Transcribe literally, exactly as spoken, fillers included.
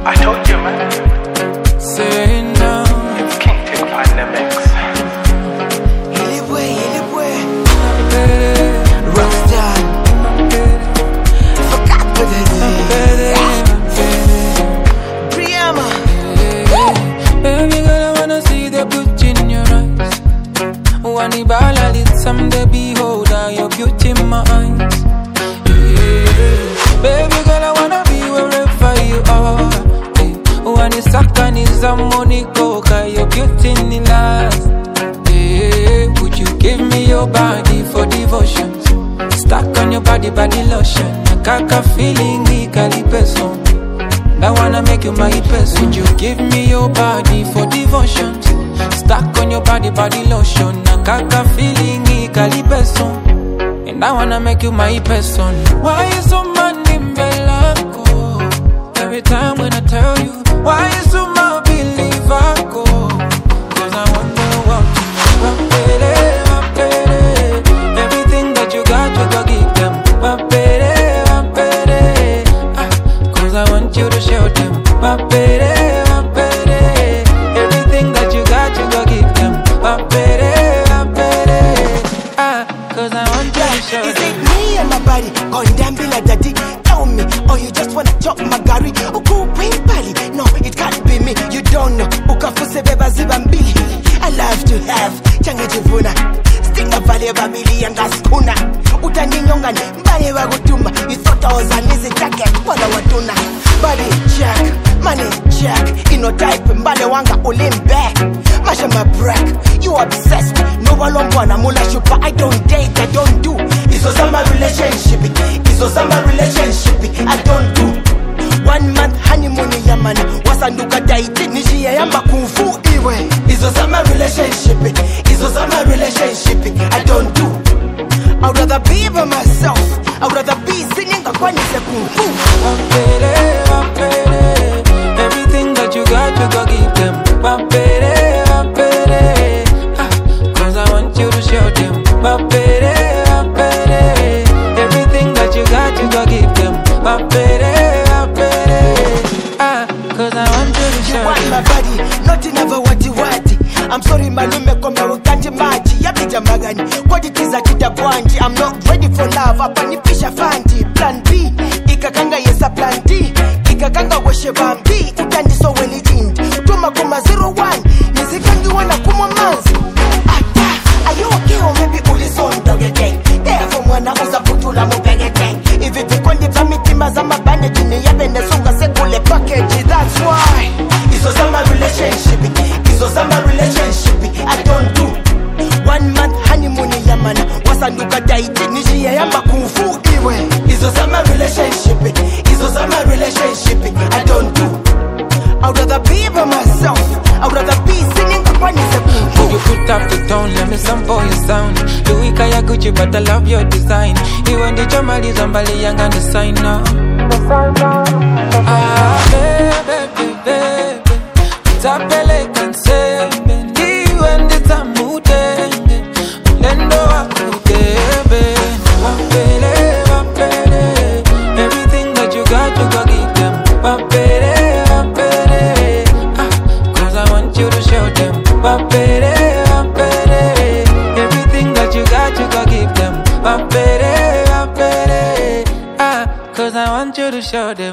I told you, man. Say no. It's King Tick Pandemics. Ilibwe, Ilibwe. Rockstar. Forgot what I did. Priyama. Baby girl, I wanna see the beauty in your eyes. Wani bala lit someday behold your beauty in my eyes. Yeah. Baby girl, I wanna be wherever you are. Wani sakani za money coca, your beauty in the last. Yeah. Would you give me your body for devotions? Stuck on your body, body lotion. Nakaka feeling legally person. I wanna make you my person. Would you give me your body for devotions? Stuck on your body, body lotion. Nakaka feeling legally person. And I wanna make you my person. Why you so mad in Belanco? Every time when I tell you, why you so mad believe I go? Cause I wonder what you want, everything that you got, you go give them. Cause I want you to show them. Everything that you got, you go give them. Cause I want you to show them. Is it me and my body? Going down be like daddy. Tell me, or you just wanna chop my gari? Uku bali? No, it can't be me. You don't know. Ukafuse beba zibambili. I love to have change jivuna. Stinga vale family and gaskuna. Utaninyongani mbale wagutuma. You thought I was an easy target. Wala watuna. Body check, money check. Ino type mbale wanga ulimbe. Masha my break. You obsessed. No one wanna mula shupa. I don't date, I don't do. It's a summer relationship. It's a summer relationship. I don't do. One month honeymoon yamana. Wasanduka daiti nishi yamba kufu iwe. It's a summer relationship. It's a summer relationship. I don't do. I'd rather be by myself. I'd rather be singing a kwani se kufu. Everything that you got, you go give them. Cause I want you to show them. Everything that you got, you go give them. Cause I want you to show You want them. my body, nothing ever wati wati. I'm sorry malume kwamba ukanti maji. Yabija magani, quality za kitabwanji. I'm not ready for love, hapa nipisha fanti. Plan B, ikakanga yesa plan D. Ikakanga washe bambi, utandi so well it. Tuma kuma zero one, nizikangi wana kuma manzi. Ata, are you okay or maybe ulison doge gang? Therefore mwana uza putula mubege gang. If it ikondi vamiti mazama bane jini yabe nesunga sekule package. That's why it's a summer relationship. It's a summer relationship. I don't do. One month honeymoon yamana. Wasanduka daiti nishi yamba kufu iwe. It's a summer relationship. It's a summer relationship. I don't do. I'd rather be by myself. I'd rather be singing the one is a kufu. You put up the tone, let me sample your sound. Louis Kaya Gucci, but I love your design. You want the Jamali Zambali Young and the sign now. Ah, baby, baby, tapele canse, believe when the tamute, lendo akutebe, wapele, wapele, everything that you got, you go give them, wapele, wapele, ah, cause I want you to show them, wapele, wapele, everything that you got, you go give them, wapele, wapele, ah, cause I want you to show them.